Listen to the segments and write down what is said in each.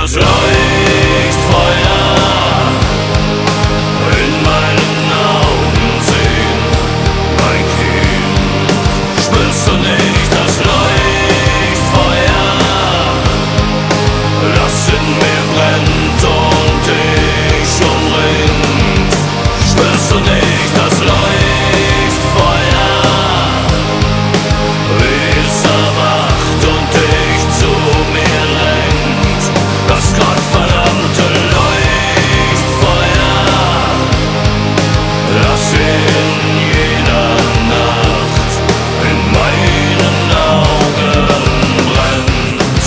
das Leuchtfeuer in meinen Augen sehen, mein Kind. Spürst du nicht das Leuchtfeuer, das in mir brennt und dich umringt? Spürst du nicht das Leuchtfeuer, wie es erwacht und dich zu mir lenkt? Das gottverdammte Leuchtfeuer, das in jeder Nacht in meinen Augen brennt.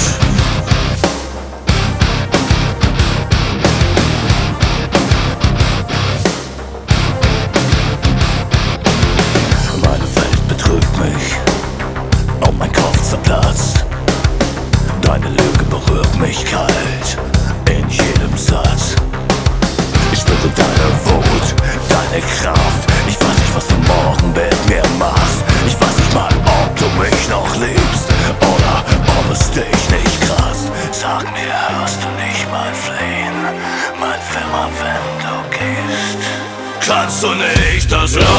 Meine Welt betrügt mich und mein Kopf zerplatzt. Deine Lüge berührt mich kalt in jedem Satz. Ich spüre deine Wut, deine Kraft. Ich weiß nicht, was du morgen mit mir machst. Ich weiß nicht mal, ob du mich noch liebst oder ob es dich nicht kratzt. Sag mir, hörst du nicht mein Flehen, mein Flimmer, wenn du gehst? Kannst du nicht das Leuchtfeuer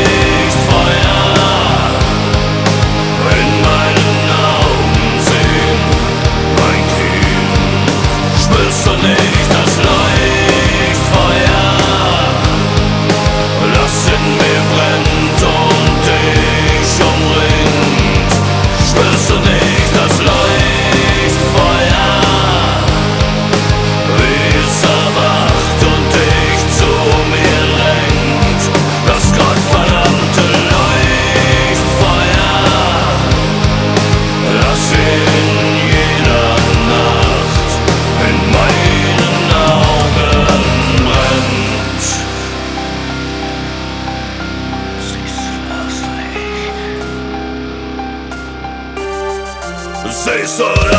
in meinen Augen sehen, mein Kind? Spürst du nicht das Leuchtfeuer, das in mir brennt und dich umringt? Spürst du nicht das Leuchtfeuer, wie es erwacht und dich zu mir lenkt? Das gottverdammte Leuchtfeuer, das in jeder Nacht in meinen Augen brennt. Siehst du das Licht? Siehst du das